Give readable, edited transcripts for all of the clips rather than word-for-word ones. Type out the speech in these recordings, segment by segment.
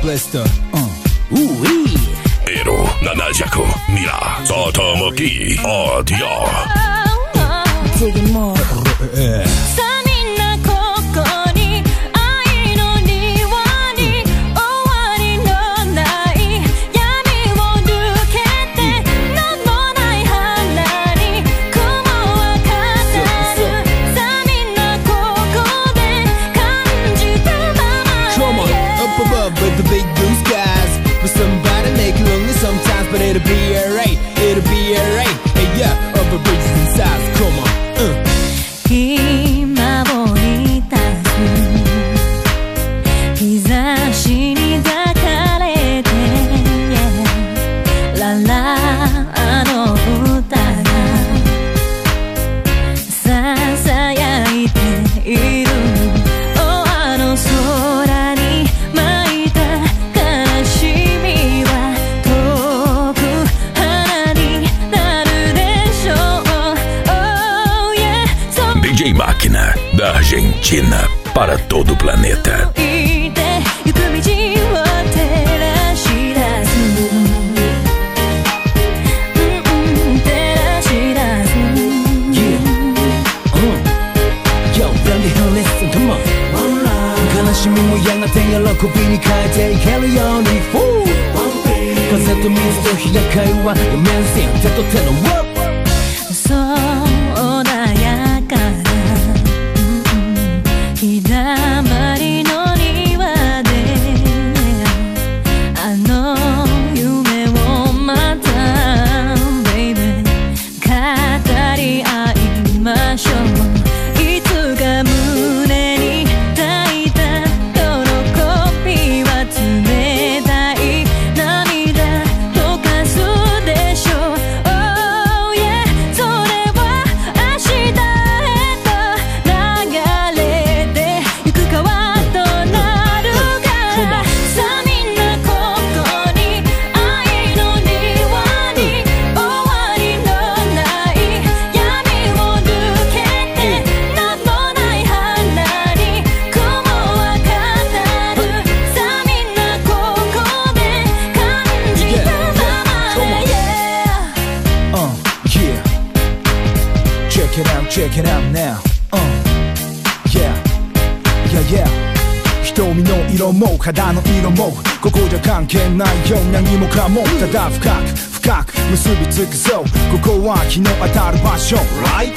Blaster Ero nanajako mira Totomoki audio Digging more But it'll be alright, it'll be alright. Hey yeah, over bridges and sides, come on. 今を満たす日差しに抱かれて、ララあの歌がささやいている。あの空に舞いた悲しみは DJ Máquina da Argentina para todo o planeta. Yo, Brandy Hill, listen, come on. 悲しみもやがて喜びに変えていけるように風と水と日が会話四面線手と手のワッそう穏やかな日だまりの庭であの夢をまた Baby 語り合いましょう。いつか胸に抱いた喜びは冷たい涙溶かすでしょう。Oh yeah それは明日へと流れてゆく川となるからさあみんなここに愛の庭に終わりのない闇を抜けて何もない花に雲は語るさあみんなここで感じたままで Yeah Check it out now Yeah Yeah yeah 瞳の色も肌の色もここじゃ関係ないよ何もかもただ深く結びつくそうここは日の当たる場所 Right?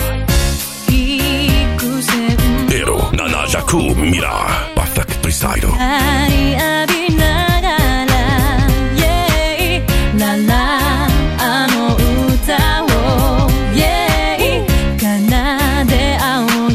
幾千 Ero Nanajaku Mira Perfect Freestyle あり浴びながら Yeah ララあの歌を Yeah 奏で合おうよ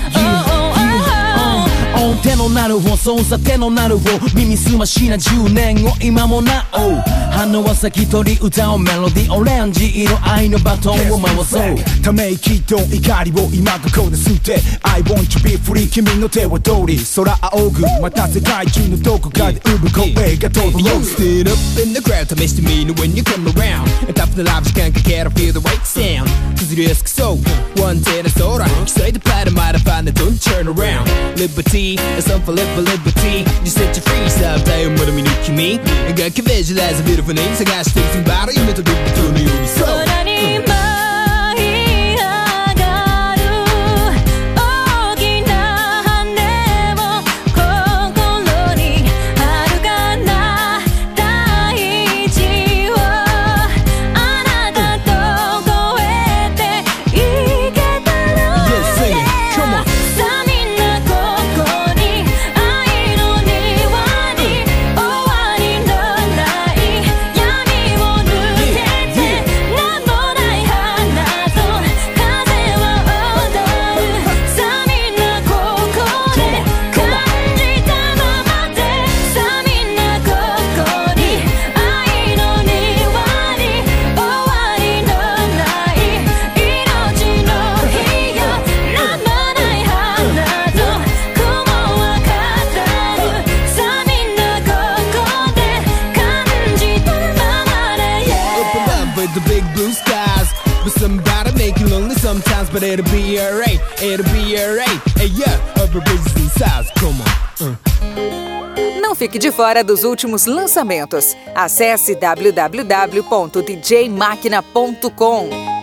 手のなるを操作手のなるを耳すましな10年を今もなお花は咲き取り歌うメロディオレンジ色愛のバトンを回そうため息と怒りを今ここで吸って I want to be free 君の手は通り空仰ぐまた世界中のどこかで生む声が届く Stood up in the crowd 試してみる when you come around and top of the live 時間かけろ feel the right sound 崩れやすくそう不安定な空競いでパラマラファンで don't turn around Liberty it's something for liberty just set you free さあ歌いを求めに君楽器 visualize a beautiful name 探してるそのバラ夢とビットのようにそう空に舞い上がる大きな羽を心に遥かな大地をあなたと越えていけたら Yes, sing it, come on さあみんなここに愛の庭に終わりのない闇を抜けて何もない花と風は踊るさあみんなここで感じたままでさあみんなここに愛の庭に終わりのない命の日よ何もない花と雲は語るさあみんなここで感じたままで Up above with the big blue skies But somebody make you lonely sometimes But it'll be alright, it'll be alright Hey yeah, upper bridges and sides, come on No fique de fora dos últimos lançamentos. Acesse www.djmachina.com.